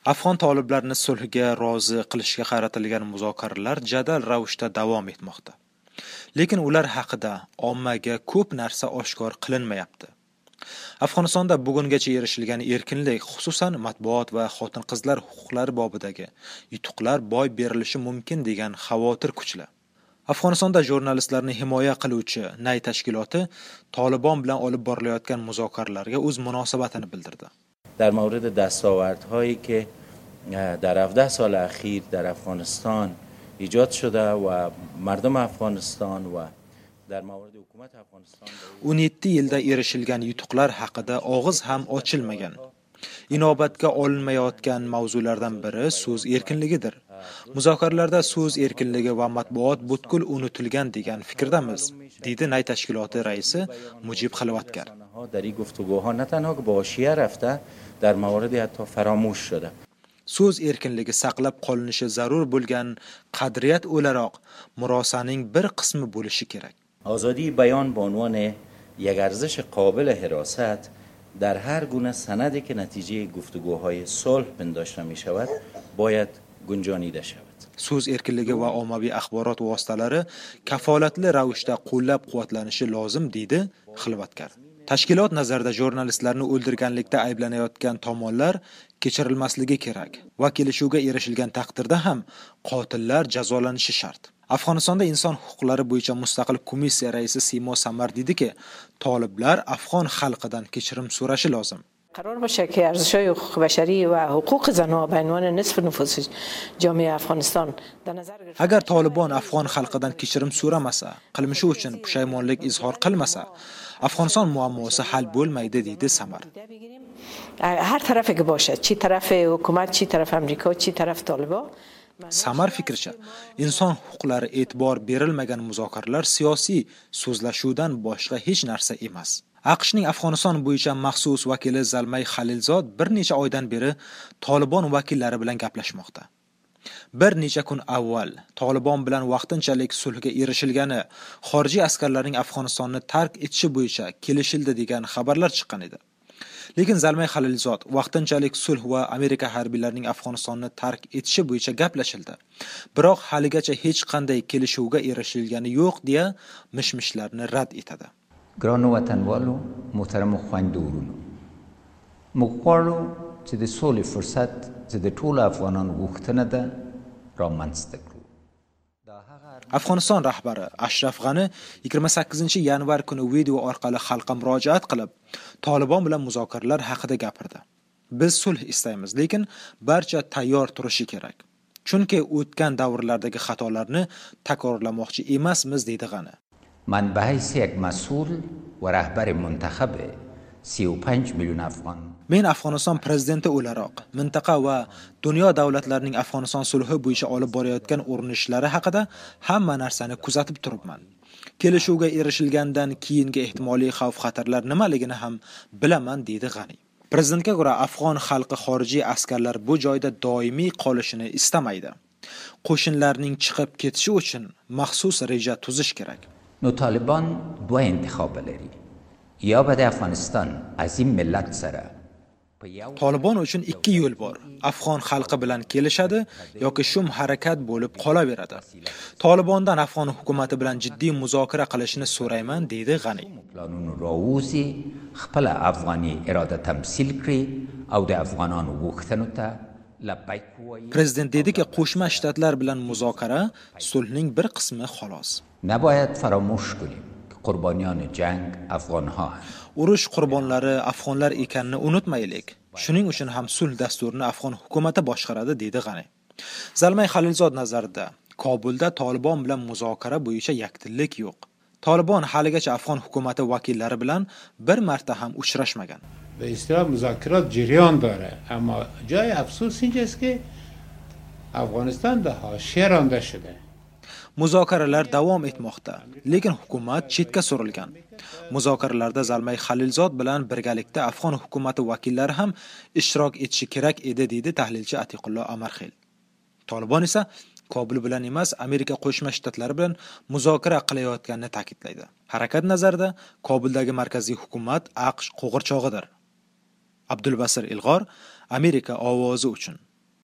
Afg'on toliblarini sulhga rozi qilishga qaratilgan muzokaralar jadal ravishda davom etmoqda. Lekin ular haqida ommaga ko'p narsa oshkor qilinmayapti. Afg'onistonda bugungacha erishilgan erkinlik, xususan matbuot va xotin-qizlar huquqlari bobidagi yutuqlar boy berilishi mumkin degan xavotir kuchli. Afg'onistonda jurnalistlarni himoya qiluvchi NAY tashkiloti Tolibon bilan olib borilayotgan muzokaralarga o'z munosabatini bildirdi. در مورد دستاوردهایی که در 17 سال اخیر در افغانستان ایجاد شده و مردم افغانستان و در مورد حکومت افغانستان 17 yilda erishilgan yutuqlar haqida og'iz ham ochilmagan. Inobatga olinmayotgan mavzulardan biri so'z erkinligidir. Muzokaralarda so'z erkinligi va matbuot butkul unutilgan degan fikrdamiz, deydi NAY tashkiloti raisi Mujib Xilvatkar. در این گفتگوها نه تنها که به حاشیه رفته در موارد حتی فراموش شده. So'z erkinligi saqlab qolinishi zarur bo'lgan qadriyat o'laroq murosaning bir qismi bo'lishi kerak. آزادی بیان به عنوان یک ارزش قابل حراست در هر گونه سندی که نتیجه گفتگوهای صلح پنداشته می شود باید گنجانیده شود. So'z erkinligi va ommaviy axborot vositalari kafolatli ravishda qo'llab-quvvatlanishi lozim, deydi Xilvatkar. Tashkilot nazarida jurnalistlarni o'ldirganlikda ayblanayotgan tomonlar kechirilmasligi kerak va kelishuvga erishilgan taqdirda ham qotillar jazolanishi shart. Afg'onistonda inson huquqlari bo'yicha mustaqil komissiya raisi Simo Samar dediki, toliblar afg'on xalqidan kechirim so'rashi lozim. قرار باشه که ارزش‌های حقوق بشری و حقوق زن‌ها به عنوان نصف نفوس جامعه افغانستان در نظر گرفته. Agar Tolibon afg'on xalqidan kechirim so'ramasa, qilmishi uchun pushaymonlik izhor qilmasa, Afg'oniston muammosi hal bo'lmaydi, deydi Samar. هر طرفی که باشه، چی طرف حکومت، چی طرف آمریکا، چی طرف طالبان. Samar fikricha, inson huquqlari e'tibor berilmagan muzokaralar siyosiy so'zlashuvdan boshqa hech narsa emas. AQShning Afg'oniston bo'yicha maxsus vakili Zalmay Xalilzod bir necha oydan beri Tolibon vakillari bilan gaplashmoqda. Bir necha kun avval Tolibon bilan vaqtinchalik sulhga erishilgani, xorijiy askarlarning Afg'onistonni tark etishi bo'yicha kelishildi degan xabarlar chiqqan edi. Lekin Zalmay Xalilzod vaqtinchalik sulh va Amerika harbiylarining Afg'onistonni tark etishi bo'yicha gaplashildi. Biroq haligacha hech qanday kelishuvga erishilgani yo'q deya mishmishlarni rad etadi. گران وطنوالو محترم خویندورونو مغواړو چې د سولې فرصت چې د ټولو افغانانو غوښتنه ده رامنځته کړو. Afg'oniston rahbari Ashraf G'ani 28-yanvar kuni video orqali xalqqa murojaat qilib, Tolibon bilan muzokaralar haqida gapirdi. Biz sulh istaymiz, lekin barcha tayyor turishi kerak. Chunki o'tgan davrlardagi xatolarni takrorlamoqchi emasmiz, deydi G'ani. من به حیث یک مسئول و رهبر منتخب 35 میلیون افغان Men Afg'oniston prezidenti o'laroq mintaqa va dunyo davlatlarining Afg'oniston sulhi bo'yicha olib borayotgan urinishlari haqida hamma narsani kuzatib turibman. Kelishuvga erishilgandan keyingi ehtimoliy xavf-xatarlar nimaligini ham bilaman, deydi G'ani. Prezidentga ko'ra, afg'on xalqi xorijiy askarlar bu joyda doimiy qolishini istamaydi. Qo'shinlarning chiqib ketishi uchun maxsus reja tuzish kerak. نو طالبان دو انتخاب لري یا بده افغانستان از این ملت سره Tolibon uchun ikki yo'l bor. Afg'on xalqi bilan kelishadi yoki shum harakat bo'lib qolaveradi. Tolibondan afg'on hukumati bilan jiddiy muzokara qilishni so'rayman, deydi G'ani. قانون راوزی خپل افغانی اراده تمثیل کړي او د افغانانو غوښتنو ته لبیک وایي. Prezident dediki, Qo'shma Shtatlar bilan muzokara sulhning bir qismi xolos. نباید فراموش کنیم که قربانیان جنگ افغان ها Urush qurbonlari afg'onlar ekanini unutmaylik. Shuning uchun ham sulh dasturini afg'on hukumati boshqaradi, deydi G'ani. Zalmay Xalilzod nazarida, Kobulda Tolibon bilan muzokara bo'yicha yakdillik yo'q. Tolibon haligacha afg'on hukumati vakillari bilan bir marta ham uchrashmagan. به اصطلاح مذاکرات جریان داره، اما جای افسوس اینجاست که افغانستان به حاشیه رانده شده. Muzokaralar davom etmoqda, lekin hukumat chetga surilgan. Muzokaralarda Zalmay Xalilzod bilan birgalikda afg'on hukumati vakillari ham ishtirok etishi kerak edi, deydi tahlilchi Atiqullo Amarxel. Tolibon esa Kobul bilan emas, Amerika Qo'shma Shtatlari bilan muzokara qilayotganini ta'kidlaydi. Harakat nazarida Kobuldagi markaziy hukumat AQSh qo'g'irchog'idir. Abdulbasir Ilg'or, Amerika ovozi uchun.